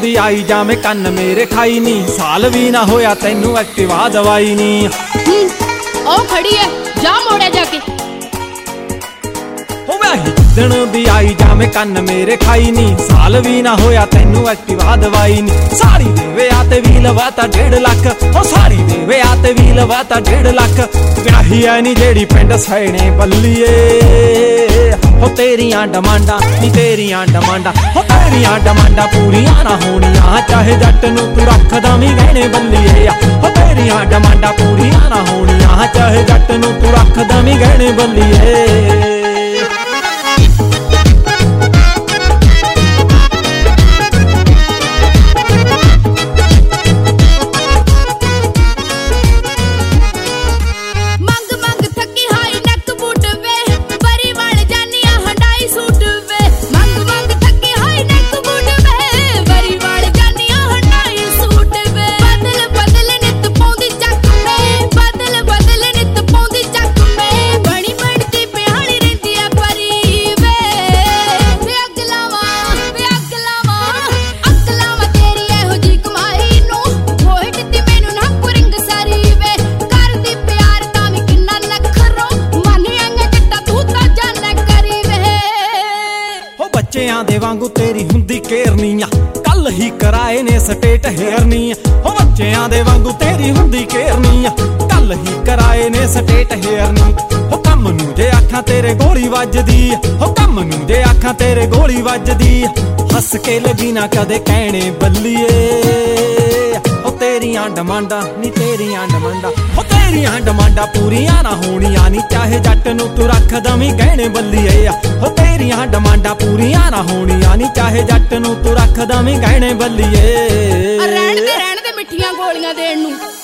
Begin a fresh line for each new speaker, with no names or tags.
ਦੀ ਆਈ ਜਾਵੇਂ ਕੰਨ ਮੇਰੇ ਖਾਈ ਨੀ, ਸਾਲ ਵੀ ਨਾ ਹੋਇਆ ਤੈਨੂੰ ਐਕਟਿਵਾ ਦਵਾਈ ਨੀ।
ਉਹ ਖੜੀ ਐ, ਜਾ ਮੋੜਿਆ ਜਾ ਕੇ।
ਜਿੱਦਣ ਦੀ ਆਈ ਜਾਵੇਂ ਕੰਨ ਮੇਰੇ ਖਾਈ ਨੀ, ਸਾਲ ਵੀ ਨਾ ਹੋਇਆ ਤੈਨੂੰ ਐਕਟਿਵਾ ਦਵਾਈ ਨੀ। ਸਾੜੀ ਦੇ ਵਿਆਹ ਤੇ ਵੀ ਲਵਾਤਾ 1.5 ਲੱਖ, ਉਹ ਸਾੜੀ ਦੇ ਵਿਆਹ ਤੇ ਵੀ ਲਵਾਤਾ 1.5 ਲੱਖ। ਵਿਆਹੀ ਐ ਨੀ ਜਿਹੜੀ ਪਿੰਡ ਸੈਣੇ ਬੱਲੀਏ, ਹੋ ਤੇਰੀਆਂ ਡਮਾਂਡਾਂ ਨੀ ਤੇਰੀਆਂ ਡਮਾਂਡਾਂ, ਹੋ ਤੇਰੀਆਂ ਡਮਾਂਡਾਂ ਪੂਰੀਆਂ ਨਾ ਹੋਣੀਆਂ, ਚਾਹੇ ਜੱਟ ਨੂੰ ਤੂੰ ਰੱਖਦਾ ਵੀ ਗਹਿਣੇ ਬੱਲੀਏ। ਹੋ ਤੇਰੀਆਂ ਡਮਾਂਡਾਂ ਪੂਰੀਆਂ ਨਾ ਹੋਣੀਆਂ, ਚਾਹੇ ਜੱਟ ਨੂੰ ਤੂੰ ਰੱਖਦਾ ਵੀ ਗਹਿਣੇ ਬੱਲੀਏ। ਬੱਚਿਆਂ ਦੇ ਵਾਂਗੂ ਤੇਰੀ ਹੁੰਦੀ ਕੇਰਨੀ ਆ, ਕੱਲ ਹੀ ਕਰਾਏ ਨੇ ਸਟੇਟ ਹੇਅਰਨੀ। ਹੋ ਬੱਚਿਆਂ ਦੇ ਵਾਂਗੂ ਤੇਰੀ ਹੁੰਦੀ ਕੇਰਨੀ ਆ, ਕੱਲ ਹੀ ਕਰਾਏ ਨੇ ਸਟੇਟ ਹੇਅਰਨੀ। ਹੋ ਕੰਮ ਨੂੰ ਜੇ ਆਖਾਂ ਤੇਰੇ ਗੋਲੀ ਵੱਜਦੀ, ਹੋ ਕੰਮ ਨੂੰ ਜੇ ਆਖਾਂ ਤੇਰੇ ਗੋਲੀ ਵੱਜਦੀ। ਹੱਸ ਕੇ ਲੱਗੀ ਨਾ ਕਦੇ ਕਹਿਣੇ ਬੱਲੀਏ, ਹੋ ਤੇਰੀਆਂ ਡਮਾਂਡਾਂ ਨੀ ਤੇਰੀਆਂ ਡਮਾਂਡਾਂ, ਹੋ ਤੇਰੀਆਂ ਡਮਾਂਡਾਂ ਪੂਰੀਆਂ ਨਾ ਹੋਣੀਆਂ ਨੀ, ਚਾਹੇ ਜੱਟ ਨੂੰ ਤੂੰ ਰੱਖਦਾ ਵੀ ਗਹਿਣੇ ਬੱਲੀਏ। ਹੋ ਤੇਰੀਆਂ ਡਮਾਂਡਾਂ ਪੂਰੀਆਂ ਨਾ ਹੋਣੀਆਂ ਨੀ, ਚਾਹੇ ਜੱਟ ਨੂੰ ਤੂੰ ਰੱਖਦਾ ਵੀ ਗਹਿਣੇ ਬੱਲੀਏ।
ਰਹਿਣ ਦੇ ਮਿੱਠੀਆਂ ਗੋਲੀਆਂ ਦੇਣ ਨੂੰ।